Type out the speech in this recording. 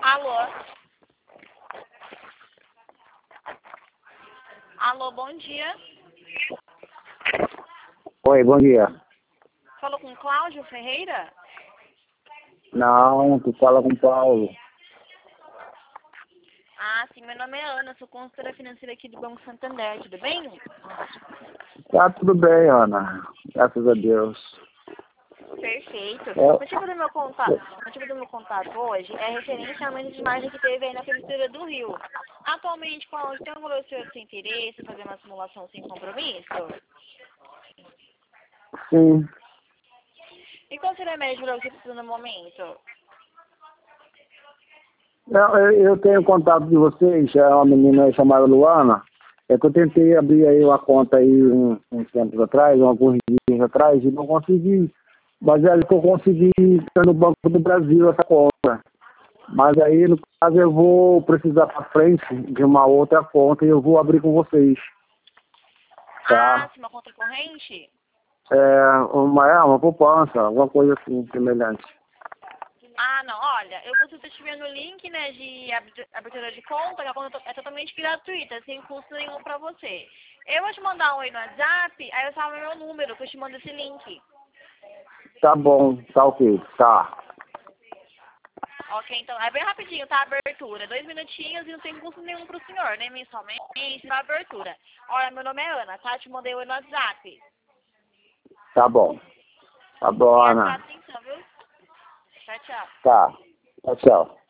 Alô? Alô, bom dia. Oi, bom dia. Falou com Cláudio Ferreira? Não, tu fala com o Paulo. Ah, sim, meu nome é Ana, sou consultora financeira aqui do Banco Santander, tudo bem? Tá tudo bem, Ana. Graças a Deus. Perfeito. É, O motivo do meu contato hoje é referente ao aumento de margem que teve aí na Prefeitura do Rio. Atualmente, Cláudio, tem algum seu interesse em fazer uma simulação sem compromisso? sim. E qual seria a média para você precisa no momento? Não, eu tenho contato de vocês, é uma menina chamada Luana. É que eu tentei abrir aí uma conta aí uns tempos atrás, alguns dias atrás, e não consegui. Mas é que eu consegui ter no Banco do Brasil essa conta. Mas aí, no caso, eu vou precisar para frente de uma outra conta e eu vou abrir com vocês. Ah, Tá? sim, uma conta corrente? Uma poupança, alguma coisa assim, semelhante. Ah, não, olha, eu consigo estar te vendo o link, né, de abertura de conta, que a conta é totalmente gratuita, sem custo nenhum pra você. Eu vou te mandar um oi no WhatsApp, aí eu salvo meu número, que eu te mando esse link. Tá bom, tá ok, tá. Ok, então, é bem rapidinho, tá, a abertura, 2 minutinhos e não tem custo nenhum pro senhor, nem mensalmente, na abertura. Olha, meu nome é Ana, tá, te mandei oi no WhatsApp. Tá bom. Tá bom, E Ana. até atenção, viu? Tchau, tchau. Tá. Tchau, tchau.